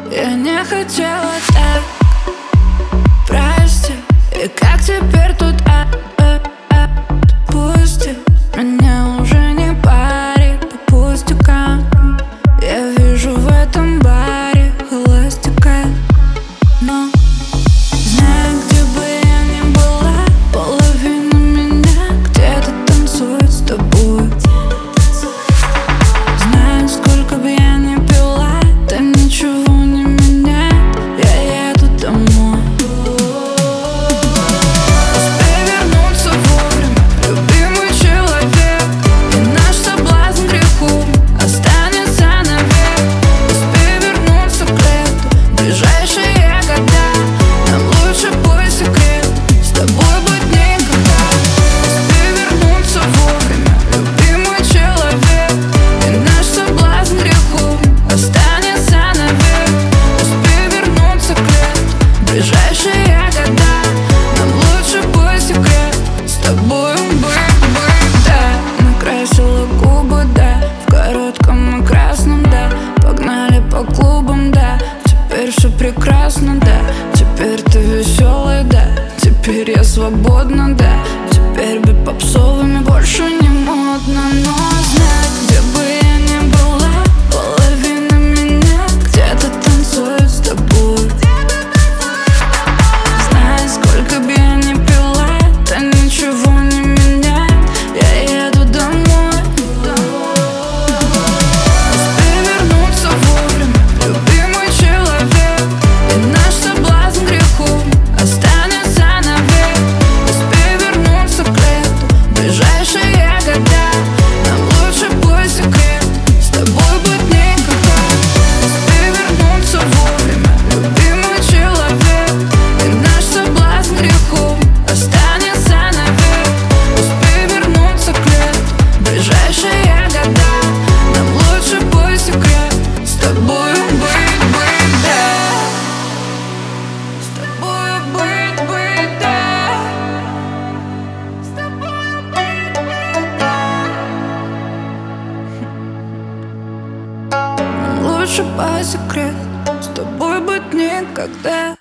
Я не хотела так, прости. И как теперь тут отпусти? Меня уже не парит по пустякам. Я вижу в этом баре холостяка. Но знаю, где бы я ни была, половина меня где-то танцует с тобой. Знаю, сколько бы я ни пила, там ничего не меняет, я еду домой. Успей вернуться вовремя, любимый человек, и наш соблазн греху останется навек. Успей вернуться к лету, ближайшие года, нам лучше бой секрет, с тобой быть никогда. Успей вернуться вовремя, любимый человек, и наш соблазн греху останется навек. Успей вернуться к лету, ближайшие года, нам лучше бой секрет, с тобой быть, да. Накрасила губы, да, в коротком и красном, да. Погнали по клубам, да, теперь все прекрасно, да. Теперь ты веселый, да, теперь я свободна, да. Теперь быть попсовыми больше не модно. Но знай, где бы я ни была, половина меня где-то танцует с тобой. Знай, сколько бы я ни пила, да ничего не меняет, я еду домой. Успей вернуться вовремя, любимый человек, и наш соблазн греху останется навек. Успей вернуться к лету, ближайшие года, нам лучше бой секрет, с тобой быть никогда. Успей вернуться вовремя, любимый человек, и наш соблазн греху останется навек. Успей вернуться к лету, ближайшие года, нам лучше бой секрет, с тобой быть, да. С тобой быть, да. С тобой быть, да. Нам лучше бой секрет, с тобой быть никогда.